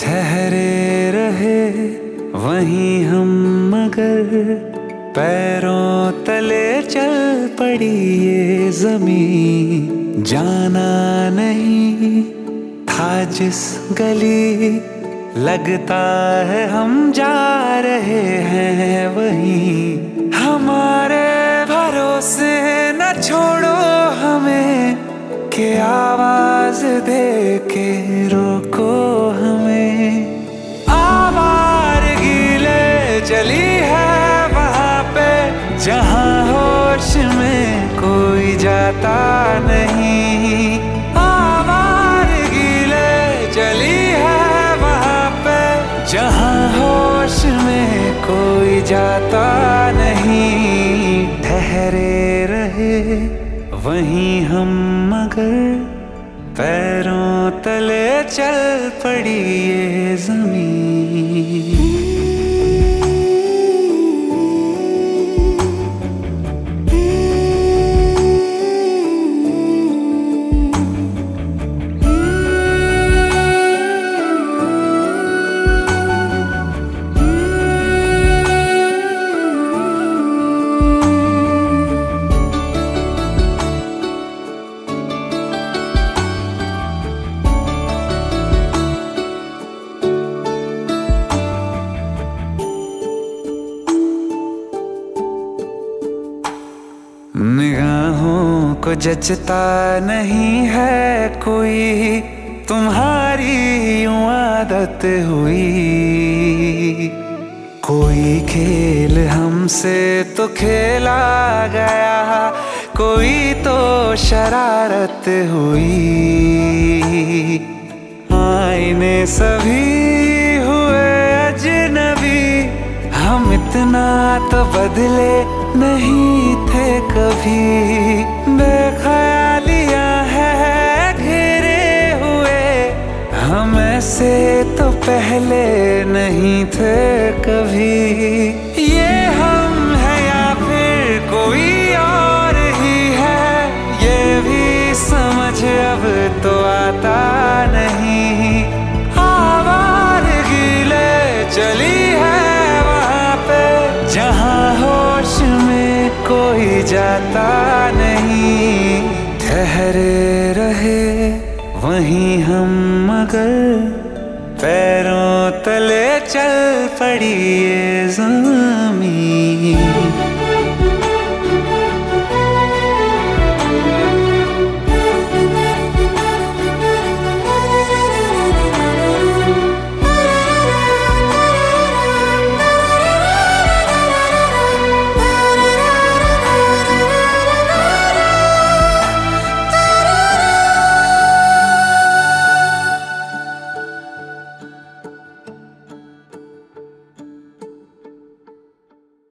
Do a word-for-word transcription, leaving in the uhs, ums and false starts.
ठहरे रहे वहीं हम मगर पैरों तले चल पड़ी ये जमीन। जाना नहीं था जिस गली, लगता है हम जा रहे हैं वहीं। हमारे भरोसे न छोड़ो हमें, कि आवाज दे के रोको हमें। आवारगी ले चली है वहाँ पे जहाँ होश में कोई जाता नहीं। आवारगी ले चली है वहाँ पे जहाँ होश में कोई जाता नहीं। ठहरे रहे वहीं हम मगर पैरों तले चल पड़ी ये जमीन। निगाहों को जचता नहीं है कोई, तुम्हारी यूं आदत हुई। कोई खेल हमसे तो खेला गया, कोई तो शरारत हुई। आईने सभी हुए अजनबी, हम इतना तो बदले नहीं थे कभी। बेख्यालियां है घिरे हुए, हम ऐसे तो पहले नहीं थे कभी। ये हम है या फिर कोई और ही है, ये भी समझ अब तो आता नहीं। आवारगी ले चली है वहाँ पे जहाँ होश में कोई जाता नहीं। ठहरे रहे वहीं हम मगर पैरों तले चल पड़ी ये ज़मीन।